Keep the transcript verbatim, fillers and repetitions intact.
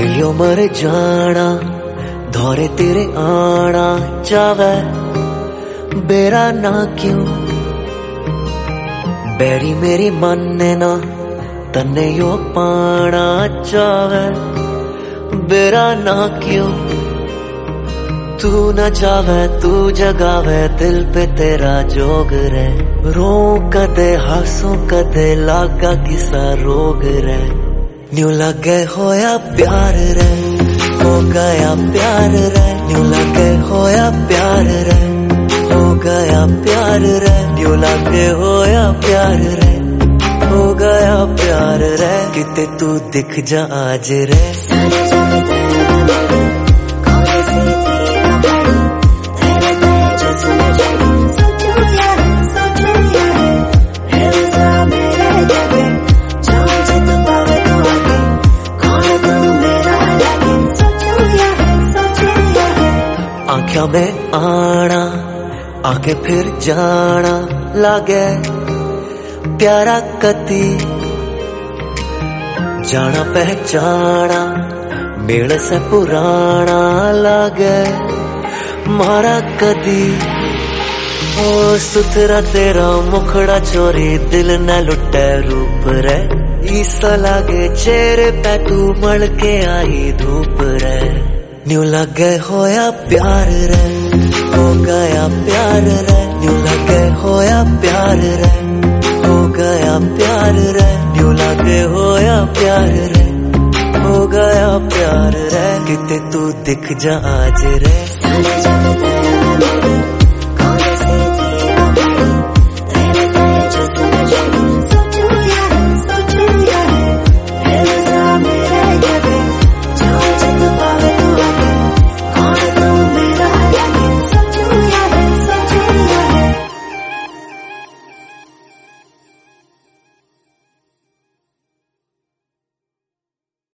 दियो मर जाना धौरे तेरे आना चावे बेरा ना क्यों बैरी मेरी माने ना तन्ने यो पाना चावे बेरा ना क्यों तू न चावे तू जगावे दिल पे तेरा जोग रे रो कदे हासों कदे लागा किसा रोग रे न्यू लगे होया प्यार रे हो गया प्यार रे न्यू लगे होया प्यार रे हो गया प्यार रे न्यू लगे होया प्यार रे हो गया प्यार रे किते तू दिख जा आज रे आँखों में आना आके फिर जाना लागे प्यारा कती जाना पहचाना मेल से पुराना लागे मारा कदी ओ सुथरा तेरा मुखड़ा चोरी दिल न लुटे रूप रे ईसा लागे चेहरे पे तू मल के आई धूप रे न्यू लगे होया प्यार रे हो गया प्यार रे न्यू लगे होया प्यार रे हो गया प्यार रे न्यू लगे होया प्यार रे हो गया प्यार रे किते तू दिख जा आज रे।